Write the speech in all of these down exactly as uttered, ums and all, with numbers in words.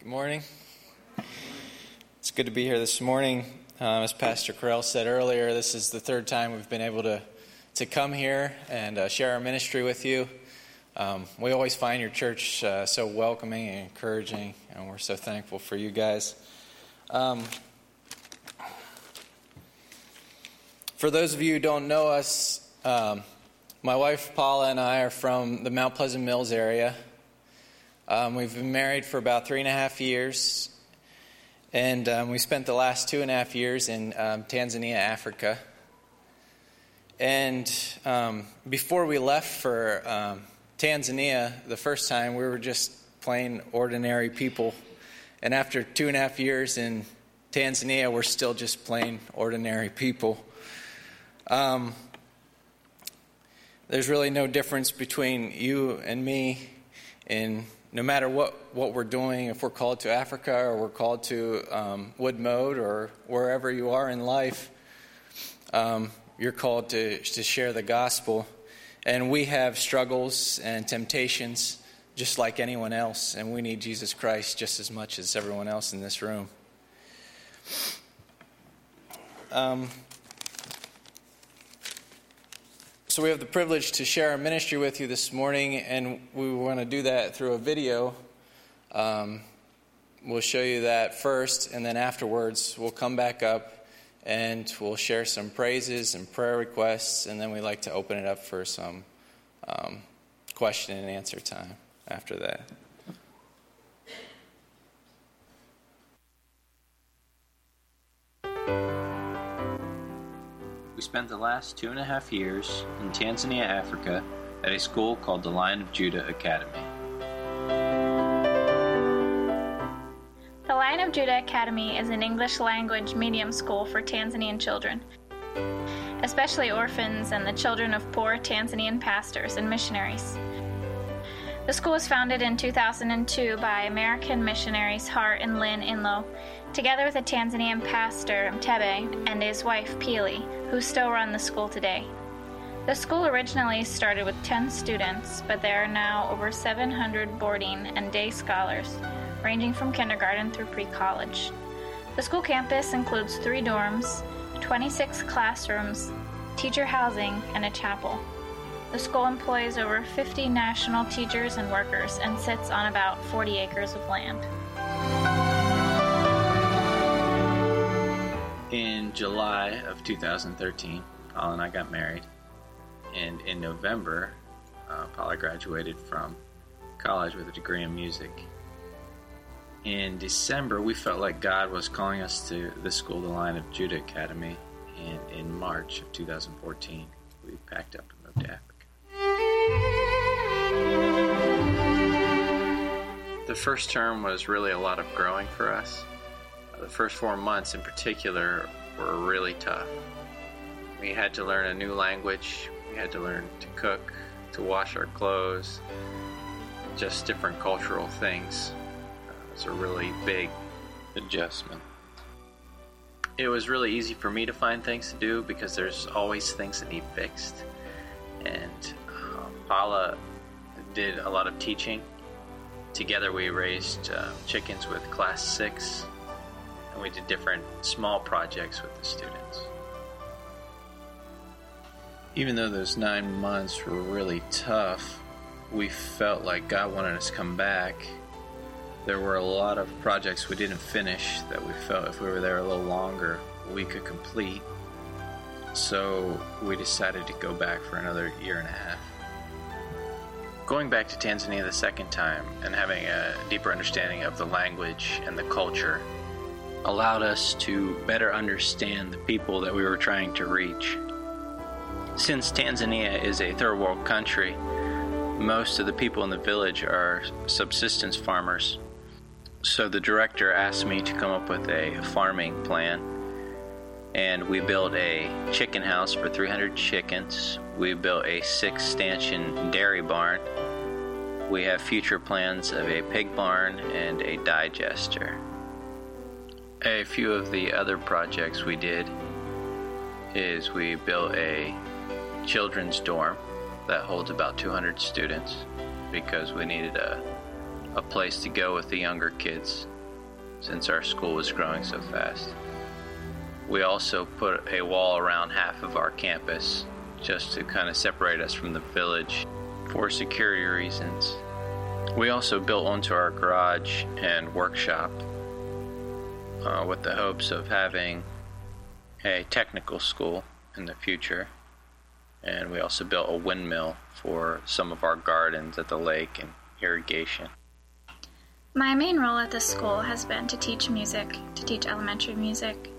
morning. It's good to be here this morning. Um, as Pastor Carell said earlier, this is the third time we've been able to, to come here and uh, share our ministry with you. Um, we always find your church uh, so welcoming and encouraging, and we're so thankful for you guys. Um, for those of you who don't know us, um, my wife Paula and I are from the Mount Pleasant Mills area. Um, we've been married for about three and a half years, and um, we spent the last two and a half years in um, Tanzania, Africa. And um, before we left for um, Tanzania the first time, we were just plain ordinary people. And after two and a half years in Tanzania, we're still just plain ordinary people. Um, there's really no difference between you and me in no matter what, what we're doing, if we're called to Africa or we're called to um, Woodmode or wherever you are in life, um, you're called to, to share the gospel. And we have struggles and temptations just like anyone else, and we need Jesus Christ just as much as everyone else in this room. Um, So we have the privilege to share our ministry with you this morning, and we want to do that through a video. Um, we'll show you that first, and then afterwards we'll come back up and we'll share some praises and prayer requests, and then we like to open it up for some um, question and answer time after that. We spent the last two and a half years in Tanzania, Africa, at a school called the Lion of Judah Academy. The Lion of Judah Academy is an English language medium school for Tanzanian children, especially orphans and the children of poor Tanzanian pastors and missionaries. The school was founded in two thousand two by American missionaries Hart and Lynn Inlow, together with a Tanzanian pastor, Mtebe, and his wife, Pili, who still run the school today. The school originally started with ten students, but there are now over seven hundred boarding and day scholars, ranging from kindergarten through pre-college. The school campus includes three dorms, twenty-six classrooms, teacher housing, and a chapel. The school employs over fifty national teachers and workers and sits on about forty acres of land. In July of two thousand thirteen, Paula and I got married, and in November, uh, Paula graduated from college with a degree in music. In December, we felt like God was calling us to the school, the Lion of Judah Academy, and in March of two thousand fourteen, we packed up and moved to Africa. The first term was really a lot of growing for us. The first four months in particular were really tough. We had to learn a new language, we had to learn to cook, to wash our clothes, just different cultural things. It was a really big adjustment. It was really easy for me to find things to do because there's always things that need fixed. And um, Paula did a lot of teaching. Together we raised uh, chickens with class six. And we did different small projects with the students. Even though those nine months were really tough, we felt like God wanted us to come back. There were a lot of projects we didn't finish that we felt if we were there a little longer, we could complete. So we decided to go back for another year and a half. Going back to Tanzania the second time and having a deeper understanding of the language and the culture allowed us to better understand the people that we were trying to reach. Since Tanzania is a third world country, most of the people in the village are subsistence farmers. So the director asked me to come up with a farming plan, and we built a chicken house for three hundred chickens. We built a six-stanchion dairy barn. We have future plans of a pig barn and a digester. A few of the other projects we did is we built a children's dorm that holds about two hundred students because we needed a, a place to go with the younger kids since our school was growing so fast. We also put a wall around half of our campus just to kind of separate us from the village for security reasons. We also built onto our garage and workshop uh, with the hopes of having a technical school in the future. And we also built a windmill for some of our gardens at the lake and irrigation. My main role at the school has been to teach music, to teach elementary music.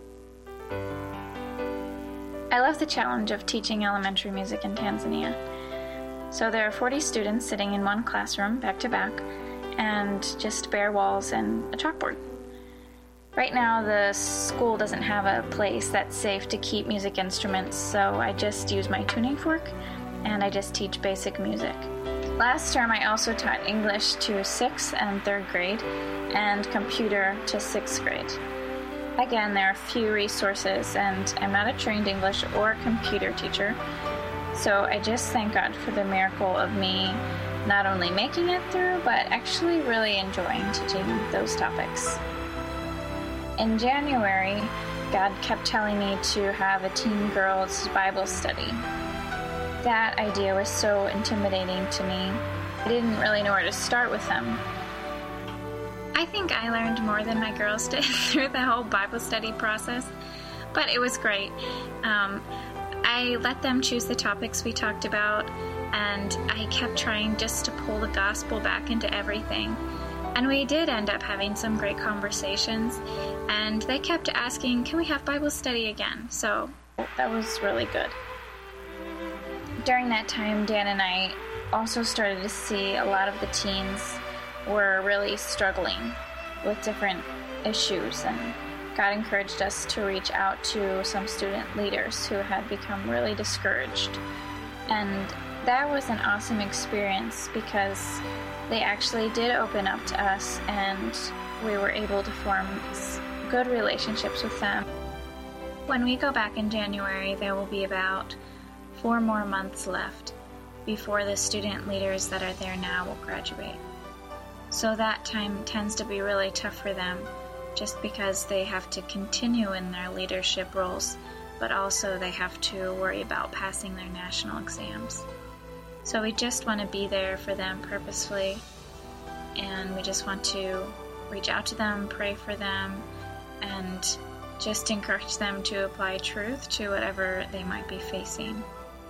I love the challenge of teaching elementary music in Tanzania. So there are forty students sitting in one classroom, back to back, and just bare walls and a chalkboard. Right now, the school doesn't have a place that's safe to keep music instruments, so I just use my tuning fork, and I just teach basic music. Last term, I also taught English to sixth and third grade, and computer to sixth grade. Again, there are few resources, and I'm not a trained English or computer teacher, so I just thank God for the miracle of me not only making it through, but actually really enjoying teaching those topics. In January, God kept telling me to have a teen girls Bible study. That idea was so intimidating to me. I didn't really know where to start with them. I think I learned more than my girls did through the whole Bible study process, but it was great. Um, I let them choose the topics we talked about, and I kept trying just to pull the gospel back into everything. And we did end up having some great conversations, and they kept asking, can we have Bible study again? So that was really good. During that time, Dan and I also started to see a lot of the teens were really struggling with different issues, and God encouraged us to reach out to some student leaders who had become really discouraged. And that was an awesome experience because they actually did open up to us, and we were able to form good relationships with them. When we go back in January, there will be about four more months left before the student leaders that are there now will graduate. So that time tends to be really tough for them, just because they have to continue in their leadership roles, but also they have to worry about passing their national exams. So we just want to be there for them purposefully, and we just want to reach out to them, pray for them, and just encourage them to apply truth to whatever they might be facing.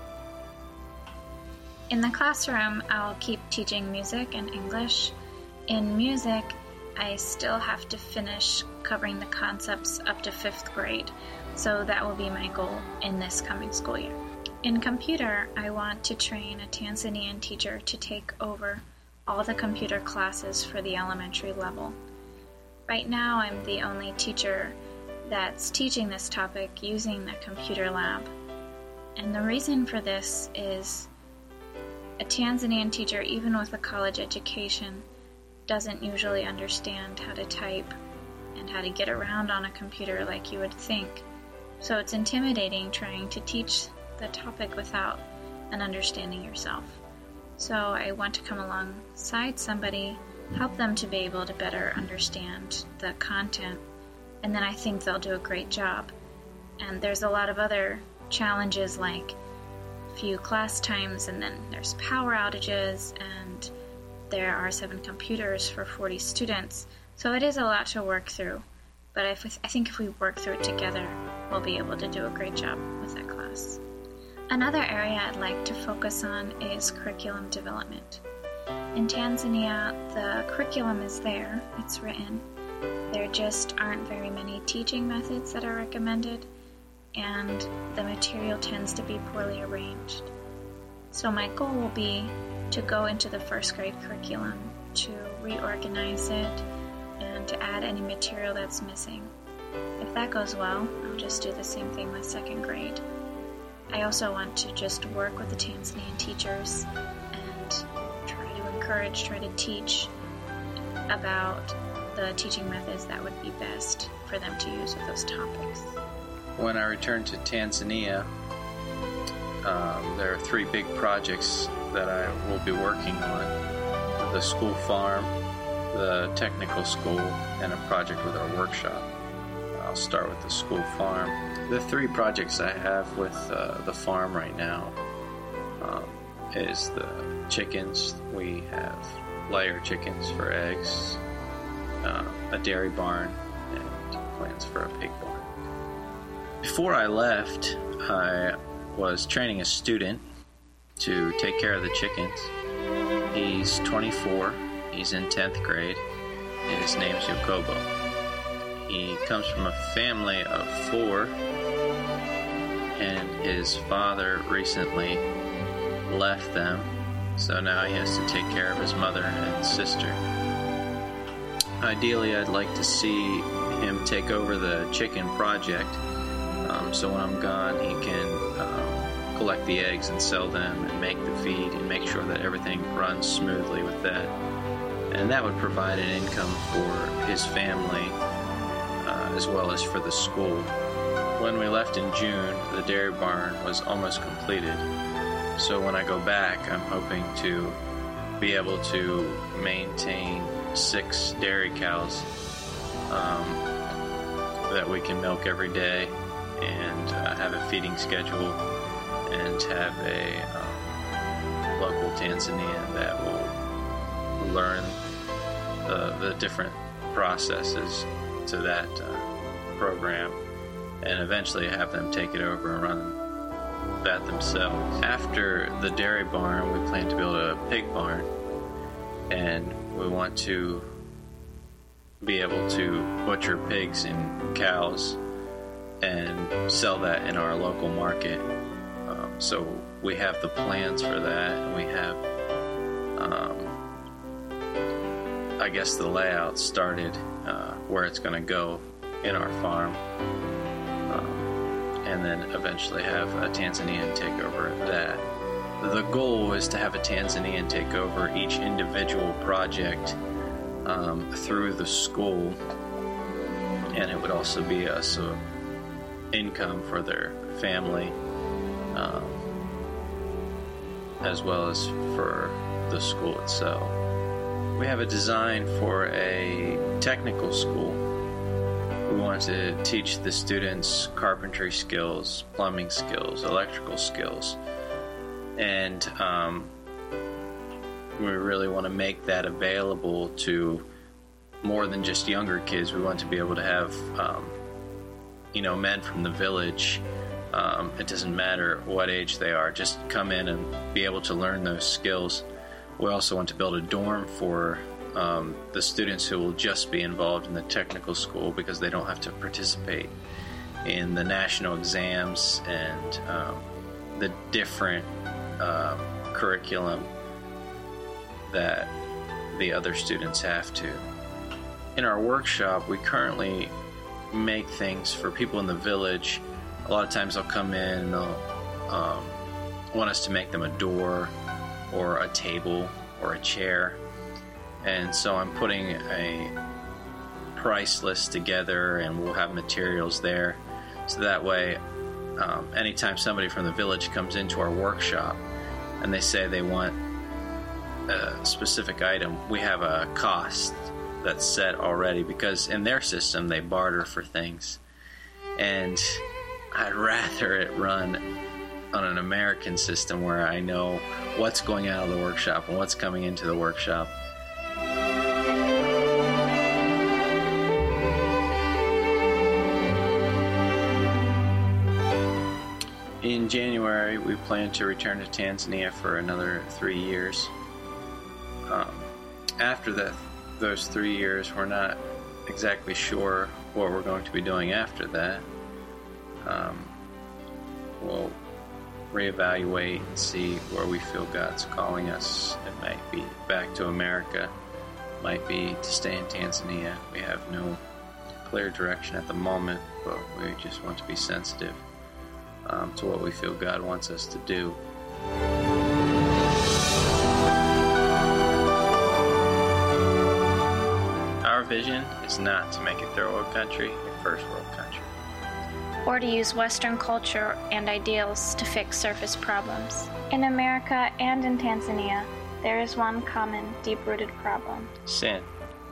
In the classroom, I'll keep teaching music and English. In music, I still have to finish covering the concepts up to fifth grade, so that will be my goal in this coming school year. In computer, I want to train a Tanzanian teacher to take over all the computer classes for the elementary level. Right now, I'm the only teacher that's teaching this topic using the computer lab. And the reason for this is a Tanzanian teacher, even with a college education, doesn't usually understand how to type and how to get around on a computer like you would think. So it's intimidating trying to teach the topic without an understanding yourself. So I want to come alongside somebody, help them to be able to better understand the content, and then I think they'll do a great job. And there's a lot of other challenges like few class times, and then there's power outages, and there are seven computers for forty students. So it is a lot to work through, but if we, I think if we work through it together, we'll be able to do a great job with that class. Another area I'd like to focus on is curriculum development. In Tanzania, the curriculum is there, it's written. There just aren't very many teaching methods that are recommended, and the material tends to be poorly arranged. So my goal will be to go into the first grade curriculum, to reorganize it, and to add any material that's missing. If that goes well, I'll just do the same thing with second grade. I also want to just work with the Tanzanian teachers and try to encourage, try to teach about the teaching methods that would be best for them to use with those topics. When I return to Tanzania, um, there are three big projects that I will be working on. The school farm, the technical school and a project with our workshop. I'll start with the school farm. The three projects I have with uh, the farm right now um, is the chickens. We have layer chickens for eggs, uh, a dairy barn, and plans for a pig barn. Before I left, I was training a student to take care of the chickens. He's twenty-four. He's in tenth grade. His name's Yokobo. He comes from a family of four, and his father recently left them, so now he has to take care of his mother and sister. Ideally, I'd like to see him take over the chicken project, um, so when I'm gone, he can um, collect the eggs and sell them and make the feed and make sure that everything runs smoothly with that. And that would provide an income for his family uh, as well as for the school. When we left in June, the dairy barn was almost completed. So when I go back, I'm hoping to be able to maintain six dairy cows um, that we can milk every day and uh, have a feeding schedule and have a um, local Tanzanian that will learn the, the different processes to that uh, program and eventually have them take it over and run that themselves. After the dairy barn, we plan to build a pig barn, and we want to be able to butcher pigs and cows and sell that in our local market. Um, so we have the plans for that, and we have um, I guess the layout started uh, where it's going to go in our farm, um, and then eventually have a Tanzanian take over that. The goal is to have a Tanzanian take over each individual project um, through the school, and it would also be a so income for their family, um, as well as for the school itself. We have a design for a technical school. We want to teach the students carpentry skills, plumbing skills, electrical skills, and um, we really want to make that available to more than just younger kids. We want to be able to have, um, you know, men from the village. Um, it doesn't matter what age they are, just come in and be able to learn those skills. We also want to build a dorm for um, the students who will just be involved in the technical school because they don't have to participate in the national exams and um, the different uh, curriculum that the other students have to. In our workshop, we currently make things for people in the village. A lot of times they'll come in and they'll um, want us to make them a door or a table or a chair, and so I'm putting a price list together, and we'll have materials there, so that way um, anytime somebody from the village comes into our workshop and they say they want a specific item, we have a cost that's set already, because in their system they barter for things, and I'd rather it run on an American system where I know what's going out of the workshop and what's coming into the workshop. In January, we plan to return to Tanzania for another three years. Um, after that, those three years, we're not exactly sure what we're going to be doing after that. Um, we'll reevaluate and see where we feel God's calling us. It might be back to America, might be to stay in Tanzania. We have no clear direction at the moment, but we just want to be sensitive um, to what we feel God wants us to do. Our vision is not to make a third world country a first world country, or to use Western culture and ideals to fix surface problems. In America and in Tanzania, there is one common, deep-rooted problem. Sin.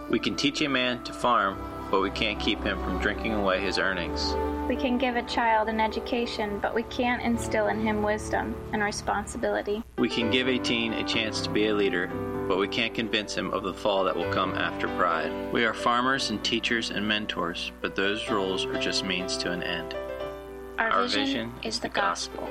We can teach a man to farm, but we can't keep him from drinking away his earnings. We can give a child an education, but we can't instill in him wisdom and responsibility. We can give a teen a chance to be a leader, but we can't convince him of the fall that will come after pride. We are farmers and teachers and mentors, but those roles are just means to an end. Our, Our vision, vision is the gospel.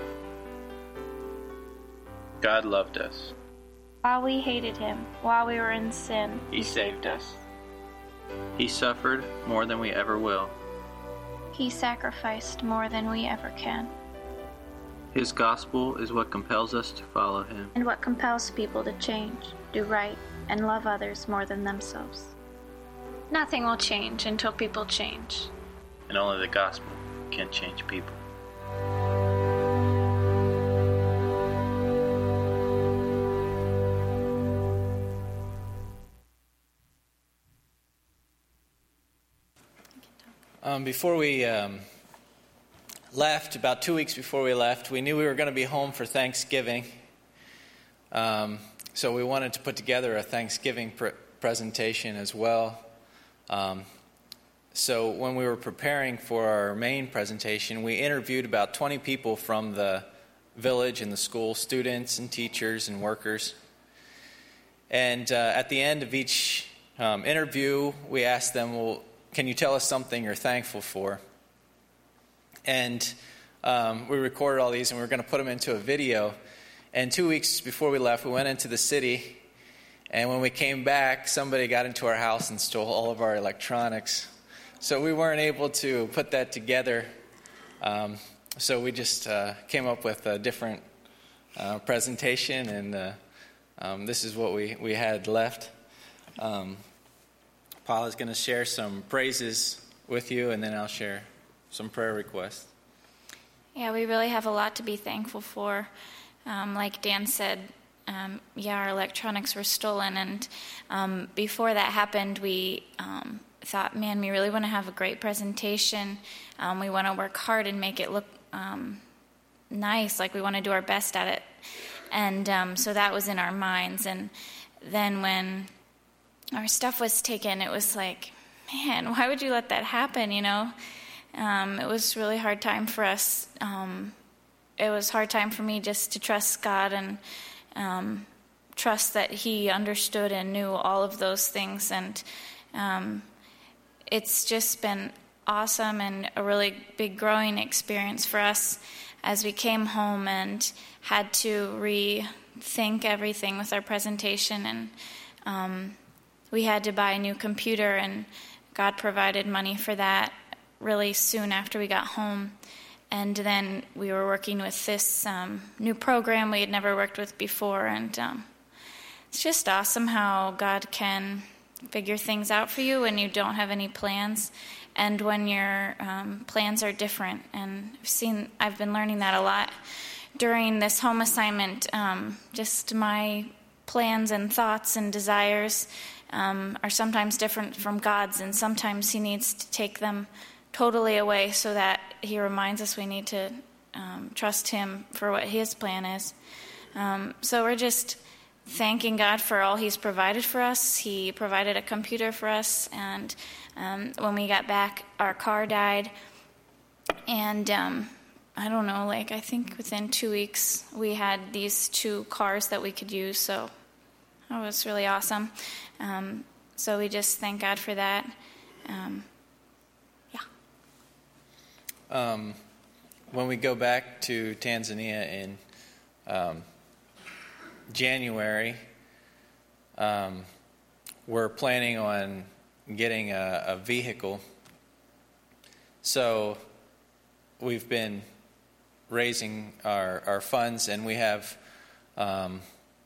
God loved us. While we hated him, while we were in sin, He, he saved us. He suffered more than we ever will. He sacrificed more than we ever can. His gospel is what compels us to follow him. And what compels people to change, do right, and love others more than themselves. Nothing will change until people change. And only the gospel can change people. Um, before we um, left, about two weeks before we left, we knew we were going to be home for Thanksgiving. Um, so we wanted to put together a Thanksgiving pr- presentation as well. Um, so when we were preparing for our main presentation, we interviewed about twenty people from the village and the school, students and teachers and workers. And uh, at the end of each um, interview, we asked them, well, can you tell us something you're thankful for? And um, we recorded all these, and we were going to put them into a video. And two weeks before we left, we went into the city. And when we came back, somebody got into our house and stole all of our electronics. So we weren't able to put that together. Um, so we just uh, came up with a different uh, presentation, and uh, um, this is what we, we had left. Um, Paul is going to share some praises with you, and then I'll share some prayer requests. Yeah, we really have a lot to be thankful for. Um, like Dan said, um, yeah, our electronics were stolen, and um, before that happened, we um, thought, man, we really want to have a great presentation. Um, we want to work hard and make it look um, nice, like we want to do our best at it. And um, so that was in our minds. And then when our stuff was taken, it was like, man, why would you let that happen, you know? Um, it was a really hard time for us. Um, it was a hard time for me just to trust God and um, trust that He understood and knew all of those things. And um, it's just been awesome and a really big growing experience for us as we came home and had to rethink everything with our presentation. And um, we had to buy a new computer, and God provided money for that really soon after we got home. And then we were working with this um, new program we had never worked with before. And um, it's just awesome how God can figure things out for you when you don't have any plans, and when your um, plans are different. And I've seen, I've been learning that a lot during this home assignment. Um, just my plans and thoughts and desires Um, are sometimes different from God's, and sometimes He needs to take them totally away so that He reminds us we need to um, trust Him for what His plan is. Um, so we're just thanking God for all He's provided for us. He provided a computer for us, and um, when we got back, our car died. And um, I don't know, like I think within two weeks we had these two cars that we could use, so that was really awesome. Um, so we just thank God for that. Um, yeah. Um, when we go back to Tanzania in um, January, um, we're planning on getting a, a vehicle. So we've been raising our, our funds, and we have um,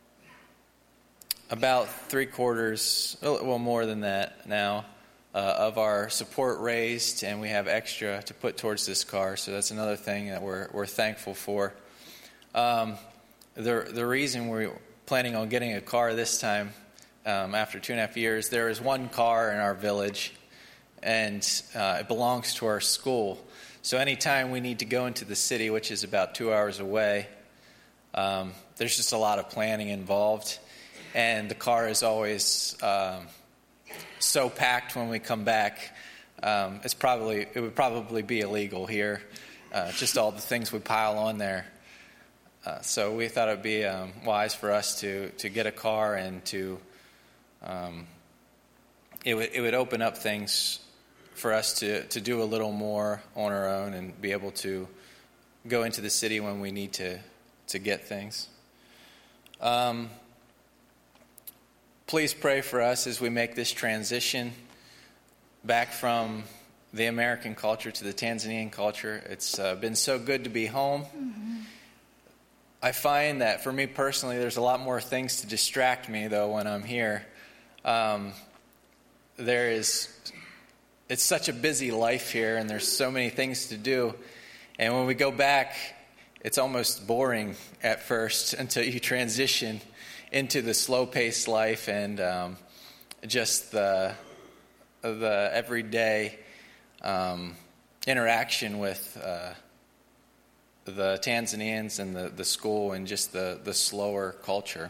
about three quarters, well, more than that now, uh, of our support raised, and we have extra to put towards this car. So that's another thing that we're we're thankful for. Um, the the reason we're planning on getting a car this time, um, after two and a half years, there is one car in our village, and uh, it belongs to our school. So anytime we need to go into the city, which is about two hours away, um, there's just a lot of planning involved. And the car is always um, so packed when we come back, um, it's probably it would probably be illegal here. Uh, just all the things we pile on there. Uh, so we thought it would be um, wise for us to, to get a car, and to um, it would it would open up things for us to, to do a little more on our own and be able to go into the city when we need to to get things. Um, please pray for us as we make this transition back from the American culture to the Tanzanian culture. It's uh, been so good to be home. Mm-hmm. I find that for me personally, there's a lot more things to distract me, though, when I'm here. Um, there is, it's such a busy life here, and there's so many things to do. And when we go back, it's almost boring at first until you transition into the slow-paced life and um, just the the everyday um, interaction with uh, the Tanzanians and the, the school, and just the, the slower culture.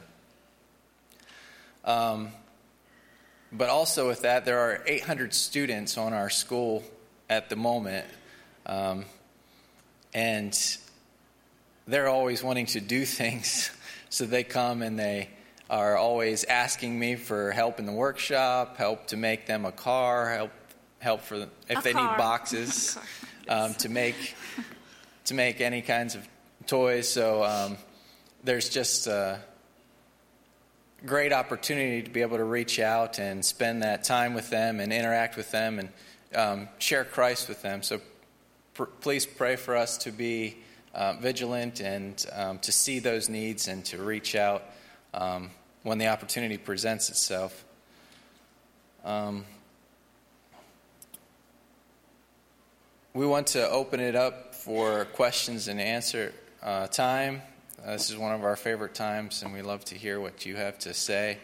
Um, but also with that, there are eight hundred students on our school at the moment, um, and they're always wanting to do things. So they come and they are always asking me for help in the workshop, help to make them a car, help help for the, if a they car. need boxes, um, to make to make any kinds of toys. So um, there's just a great opportunity to be able to reach out and spend that time with them and interact with them and um, share Christ with them. So pr- please pray for us to be uh, vigilant and um, to see those needs and to reach out um, when the opportunity presents itself. Um, we want to open it up for questions and answer uh, time. Uh, this is one of our favorite times, and we love to hear what you have to say.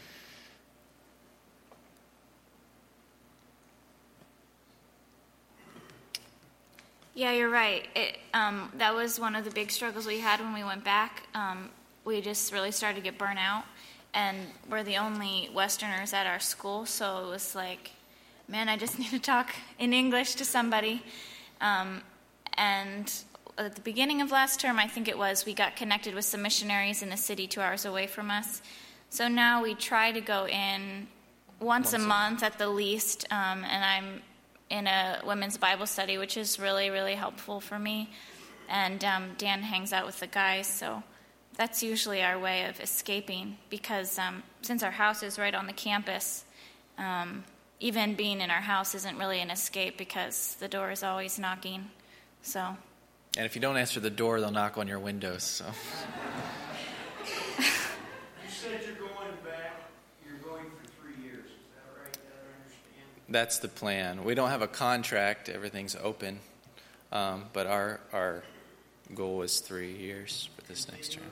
Yeah, you're right. It, um, that was one of the big struggles we had when we went back. Um, we just really started to get burnt out, and we're the only Westerners at our school, so it was like, man, I just need to talk in English to somebody. Um, and at the beginning of last term, I think it was, we got connected with some missionaries in the city two hours away from us. So now we try to go in once, once a month at the least, um, and I'm in a women's Bible study, which is really, really helpful for me. And um, Dan hangs out with the guys, so that's usually our way of escaping, because um, since our house is right on the campus, um, even being in our house isn't really an escape because the door is always knocking. So. And if you don't answer the door, they'll knock on your windows. So. You said you're going back. You're going for three years. Is that right? Did I understand? That's the plan. We don't have a contract. Everything's open. Um, but our our goal is three years for this next term.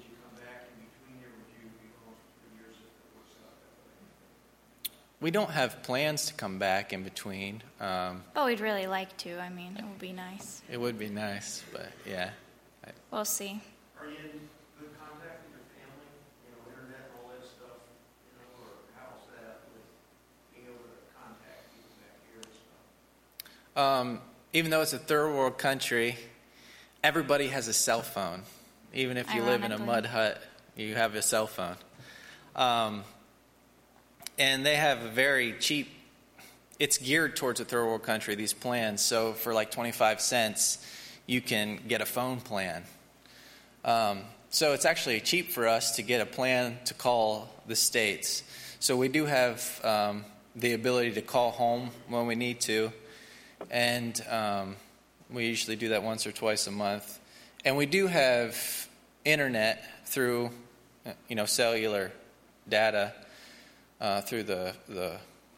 We don't have plans to come back in between. Um, but we'd really like to. I mean, it would be nice. It would be nice, but yeah. I, we'll see. Are you in good contact with your family? You know, internet and all that stuff? You know, or how's that with being able to contact people back here and stuff? Um, even though it's a third world country, everybody has a cell phone. Even if you live in a mud hut, you have a cell phone. Um, And they have a very cheap, it's geared towards a third world country, these plans. So for like twenty-five cents, you can get a phone plan. Um, so it's actually cheap for us to get a plan to call the States. So we do have um, the ability to call home when we need to. And um, we usually do that once or twice a month. And we do have internet through, you know, cellular data. Uh, through the, the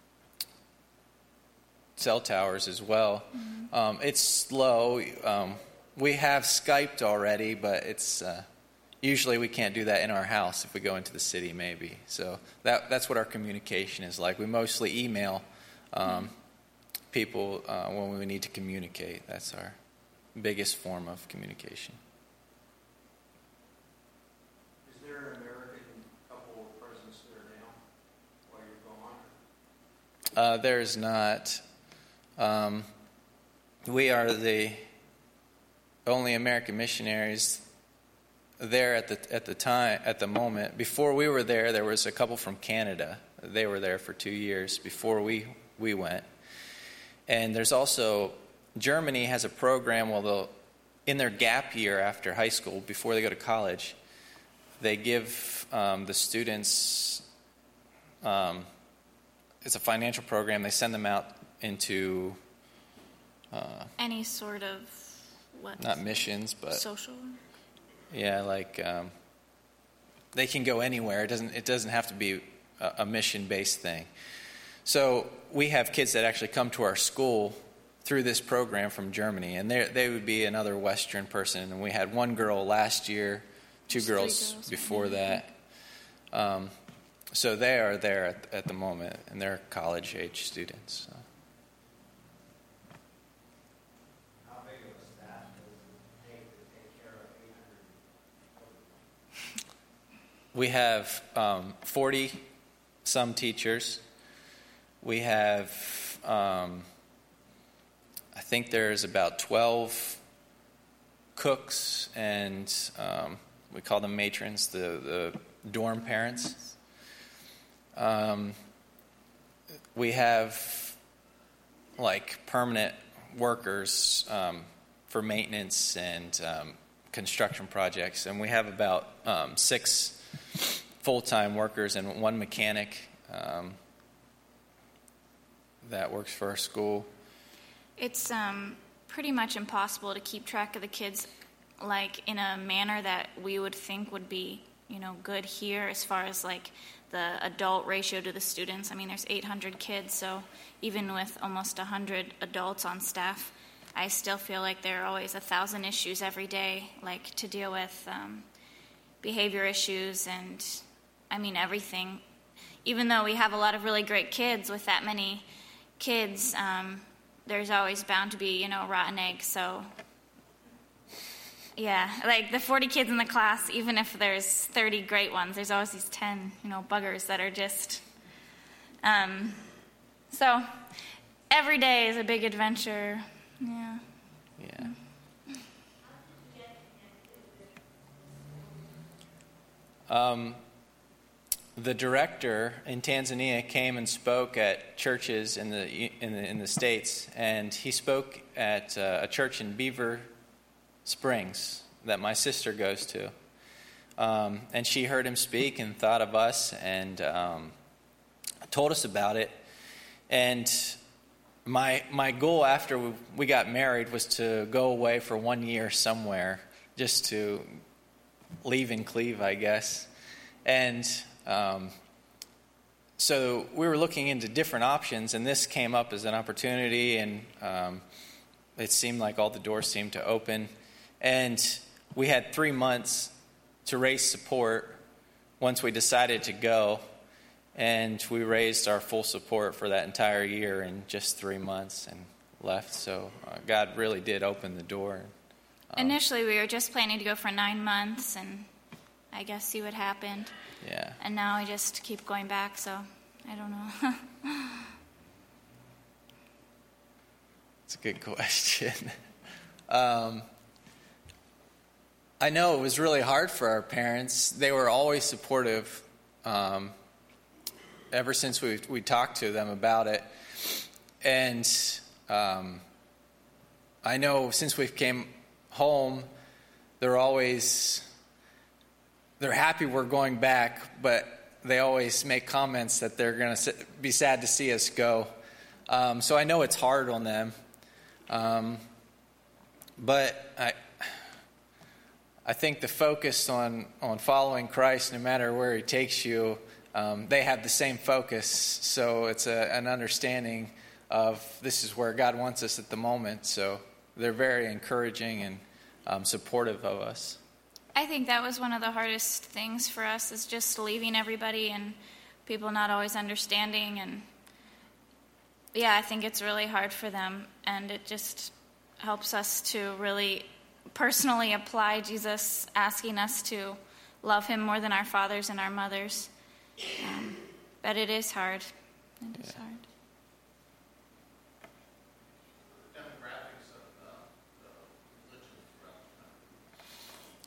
cell towers as well. Mm-hmm. Um, it's slow. Um, we have Skyped already, but it's uh, usually we can't do that in our house if we go into the city maybe. So that that's what our communication is like. We mostly email um, mm-hmm. people uh, when we need to communicate. That's our biggest form of communication. Uh, there's not. Um, we are the only American missionaries there at the at the time at the moment. Before we were there, there was a couple from Canada. They were there for two years before we we went. And there's also Germany has a program. Well, they'll in their gap year after high school, before they go to college, they give um, the students. Um, it's a financial program. They send them out into uh, any sort of what? Not missions, but social. Yeah, like um, they can go anywhere. It doesn't. It doesn't have to be a, a mission-based thing. So we have kids that actually come to our school through this program from Germany, and they they would be another Western person. And we had one girl last year, two girls, girls before that. Um, so they are there at, at the moment, and they're college-age students. So. How big of a staff does it take to take care of eight hundred children? We have um, forty some teachers. We have, um, I think there's about twelve cooks, and um, we call them matrons, the, the dorm parents. Um, we have like permanent workers um, for maintenance and um, construction projects, and we have about um, six full-time workers and one mechanic um, that works for our school. It's um, pretty much impossible to keep track of the kids like in a manner that we would think would be, you know, good here as far as like the adult ratio to the students. I mean, there's eight hundred kids, so even with almost one hundred adults on staff, I still feel like there are always a thousand issues every day, like to deal with um, behavior issues and, I mean, everything. Even though we have a lot of really great kids, with that many kids, um, there's always bound to be, you know, rotten eggs. So, yeah, like the forty kids in the class, even if there's thirty great ones, there's always these ten, you know, buggers that are just. Um, so, every day is a big adventure. Yeah. Yeah. Um, the director in Tanzania came and spoke at churches in the in the, in the States, and he spoke at uh, a church in Beaver Springs that my sister goes to. Um, and she heard him speak and thought of us and um, told us about it. And my my goal after we, we got married was to go away for one year somewhere, just to leave and cleave, I guess. And um, so we were looking into different options, and this came up as an opportunity, and um, it seemed like all the doors seemed to open. And we had three months to raise support once we decided to go, and we raised our full support for that entire year in just three months and left. So uh, God really did open the door. Um, Initially, we were just planning to go for nine months, and I guess see what happened. Yeah. And now I just keep going back, so I don't know. It's a good question. um, I know it was really hard for our parents. They were always supportive um, ever since we we talked to them about it. And um, I know since we came home, they're always... They're happy we're going back, but they always make comments that they're going to be sad to see us go. Um, so I know it's hard on them. Um, but I I think the focus on, on following Christ, no matter where he takes you, um, they have the same focus. So it's a, an understanding of this is where God wants us at the moment. So they're very encouraging and um, supportive of us. I think that was one of the hardest things for us, is just leaving everybody and people not always understanding. And yeah, I think it's really hard for them, and it just helps us to really personally apply Jesus asking us to love him more than our fathers and our mothers. Um, but it is hard. It is yeah. hard.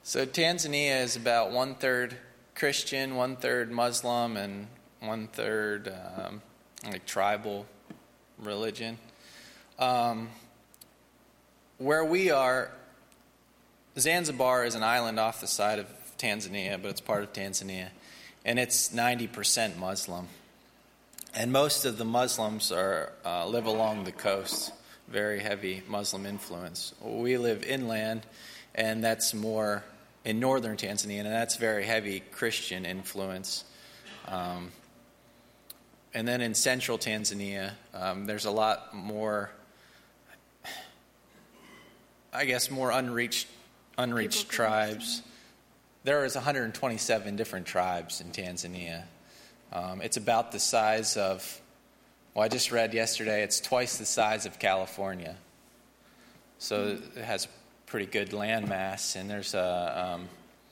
So Tanzania is about one-third Christian, one-third Muslim, and one-third um, like tribal religion. Um, where we are, Zanzibar is an island off the side of Tanzania, but it's part of Tanzania, and it's ninety percent Muslim. And most of the Muslims are uh, live along the coast, very heavy Muslim influence. We live inland, and that's more in northern Tanzania, and that's very heavy Christian influence. Um, and then in central Tanzania, um, there's a lot more, I guess, more unreached unreached tribes. There is one hundred twenty-seven different tribes in Tanzania. Um, it's about the size of, well, I just read yesterday, it's twice the size of California. So it has pretty good land mass, and there's a, um,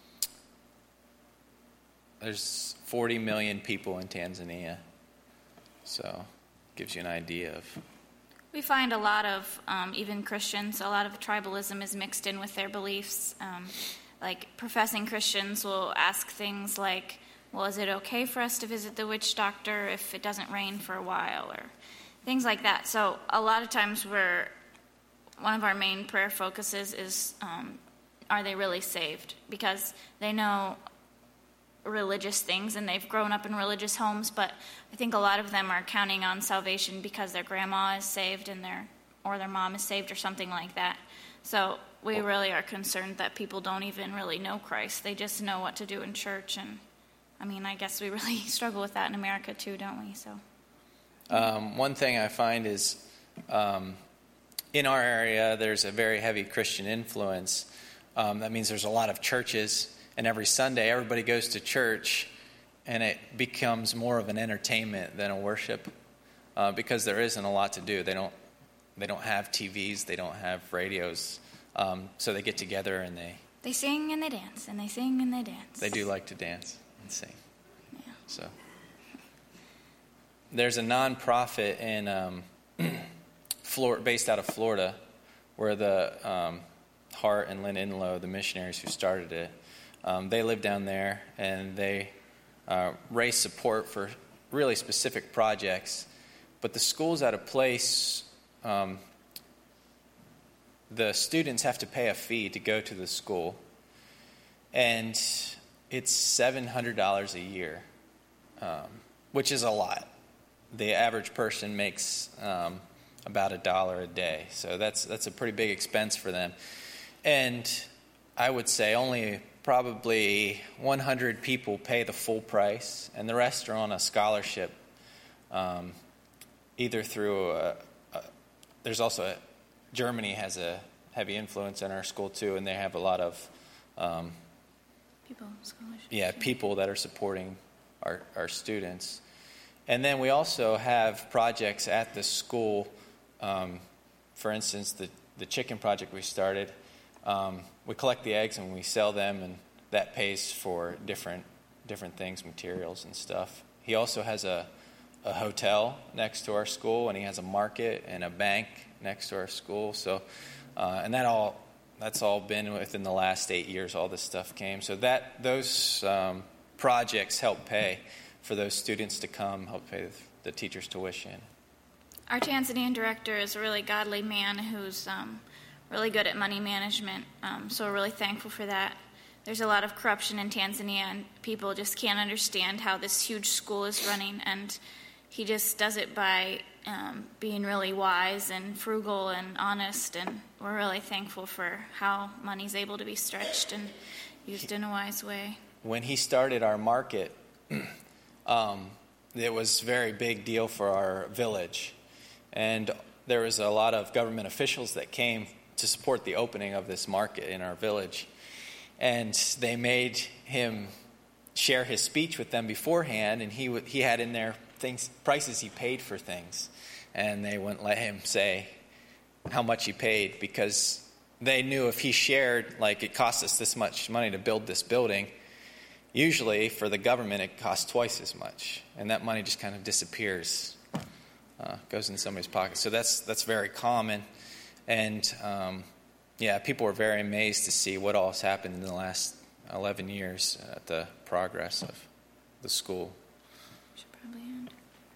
there's forty million people in Tanzania. So it gives you an idea of. We find a lot of, um, even Christians, a lot of tribalism is mixed in with their beliefs. Um, like professing Christians will ask things like, well, is it okay for us to visit the witch doctor if it doesn't rain for a while, or things like that. So a lot of times we're, one of our main prayer focuses is, um, are they really saved? Because they know religious things and they've grown up in religious homes, but I think a lot of them are counting on salvation because their grandma is saved and their, or their mom is saved or something like that. So we really are concerned that people don't even really know Christ. They just know what to do in church, and I mean, I guess we really struggle with that in America too, don't we? So, um, one thing I find is um, in our area, there's a very heavy Christian influence. Um, that means there's a lot of churches, and every Sunday everybody goes to church, and it becomes more of an entertainment than a worship uh, because there isn't a lot to do. They don't they don't have T Vs, they don't have radios, um, so they get together and they they sing and they dance, and they sing and they dance. They do like to dance and sing. Yeah. So there's a nonprofit in um, Florida, based out of Florida, where the um, Hart and Lynn Inlow, the missionaries who started it, um, they live down there, and they uh, raise support for really specific projects. But the school's at a place, um, the students have to pay a fee to go to the school, and it's seven hundred dollars a year, um, which is a lot. The average person makes um, about a dollar a day, so that's that's a pretty big expense for them. And I would say only probably one hundred people pay the full price, and the rest are on a scholarship, um, either through a, a, there's also a, Germany has a heavy influence in our school too, and they have a lot of um, people scholarships. Yeah, people that are supporting our, our students. And then we also have projects at the school. Um, for instance, the, the chicken project we started, um, we collect the eggs and we sell them, and that pays for different different things, materials and stuff. He also has a, a hotel next to our school, and he has a market and a bank next to our school. So, uh, and that all that's all been within the last eight years. All this stuff came. So that those um, projects help pay for those students to come, help pay the, the teachers' tuition. Our Tanzanian director is a really godly man who's um, really good at money management, um, so we're really thankful for that. There's a lot of corruption in Tanzania, and people just can't understand how this huge school is running, and he just does it by um, being really wise and frugal and honest, and we're really thankful for how money's able to be stretched and used in a wise way. When he started our market, um, it was a very big deal for our village, and there was a lot of government officials that came to support the opening of this market in our village, and they made him share his speech with them beforehand, and he w- he had in there things, prices he paid for things, and they wouldn't let him say how much he paid because they knew if he shared, like, it cost us this much money to build this building, usually for the government it costs twice as much, and that money just kind of disappears, uh, goes in somebody's pocket. So that's that's very common, and um, yeah, people were very amazed to see what all has happened in the last eleven years at the progress of the school. Should probably end.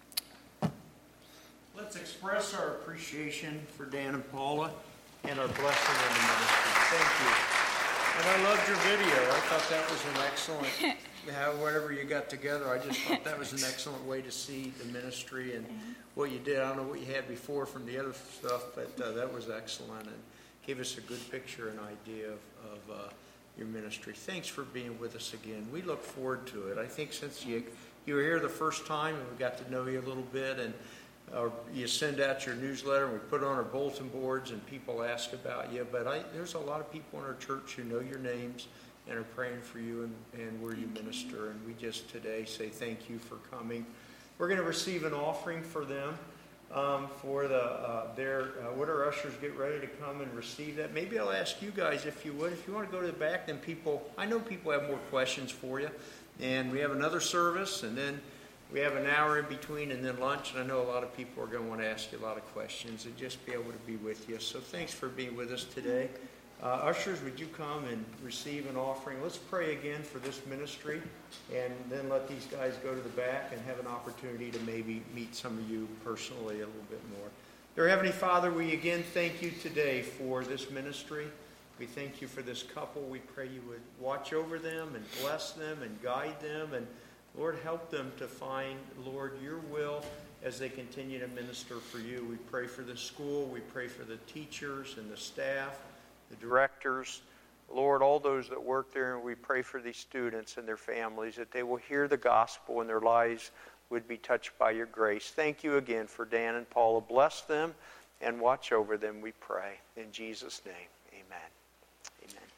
Let's express our appreciation for Dan and Paula and our blessing in the ministry. Thank you. And I loved your video. I thought that was an excellent, how, whatever you got together, I just thought that was an excellent way to see the ministry and what you did. I don't know what you had before from the other stuff, but uh, that was excellent and gave us a good picture and idea of, of uh, your ministry. Thanks for being with us again. We look forward to it. I think since you, you were here the first time and we got to know you a little bit, and or you send out your newsletter and we put it on our bulletin boards and people ask about you. But I, there's a lot of people in our church who know your names and are praying for you and, and where you minister. And we just today say thank you for coming. We're going to receive an offering for them, um, for the uh, their, uh, would our ushers get ready to come and receive that? Maybe I'll ask you guys if you would. If you want to go to the back, then people, I know people have more questions for you. And we have another service, and then we have an hour in between and then lunch, and I know a lot of people are going to want to ask you a lot of questions and just be able to be with you. So thanks for being with us today. Uh, ushers, would you come and receive an offering? Let's pray again for this ministry, and then let these guys go to the back and have an opportunity to maybe meet some of you personally a little bit more. Dear Heavenly Father, we again thank you today for this ministry. We thank you for this couple. We pray you would watch over them and bless them and guide them, and Lord, help them to find, Lord, your will as they continue to minister for you. We pray for the school. We pray for the teachers and the staff, the directors, Lord, all those that work there. And we pray for these students and their families, that they will hear the gospel and their lives would be touched by your grace. Thank you again for Dan and Paula. Bless them and watch over them, we pray. In Jesus' name, amen.